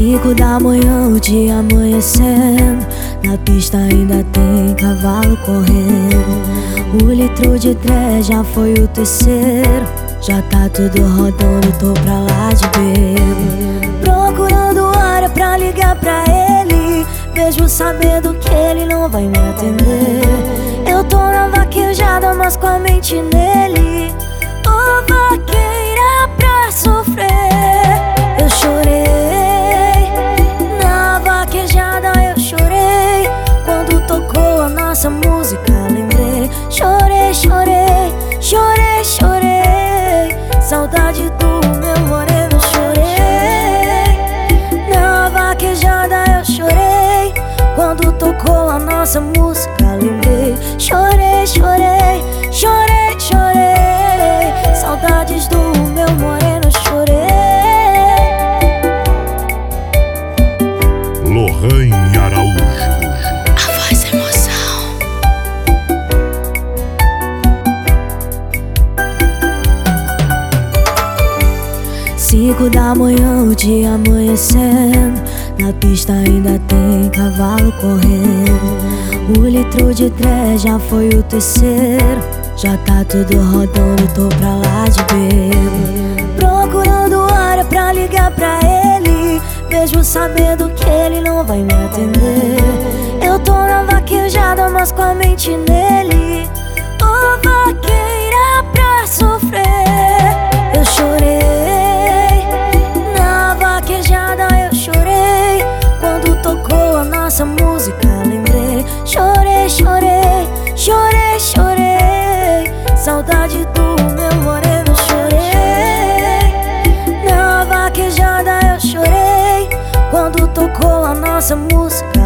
5 da manhã, o dia amanhecendo. Na pista ainda tem cavalo correndo. 1 litro de tré já foi o terceiro. Já tá tudo rodando, tô pra lá de bebo. Procurando hora pra ligar pra ele, mesmo sabendo que ele não vai me atender. Eu tô na vaquejada, mas com a mente nele. Ô vaqueira pra sofrer. Eu chorei, na vaquejada eu chorei. Quando tocou a nossa música lembrei. Chorei, chorei, chorei, chorei. Saudade do meu moreno, chorei. Na vaquejada eu chorei. Quando tocou a nossa música lembrei. Chorei, chorei, chorei, chorei. Saudades do meu moreno, chorei. Lohane Araújo, a voz da emoção. 5 da manhã, o dia amanhecendo. Na pista ainda tem cavalo correndo. 1 litro de tré já foi o terceiro. Já tá tudo rodando, tô pra lá de bebo. Procurando hora pra ligar pra ele, mesmo sabendo que ele não vai me atender. Eu tô na vaquejada, mas com a mente nele. Ô vaqueira pra sofrer. Eu chorei, na vaquejada eu chorei. Quando tocou a nossa música lembrei. Chorei, chorei, chorei, chorei. Saudade do meu moreno, chorei. Na vaquejada eu chorei. Quando tocou a nossa música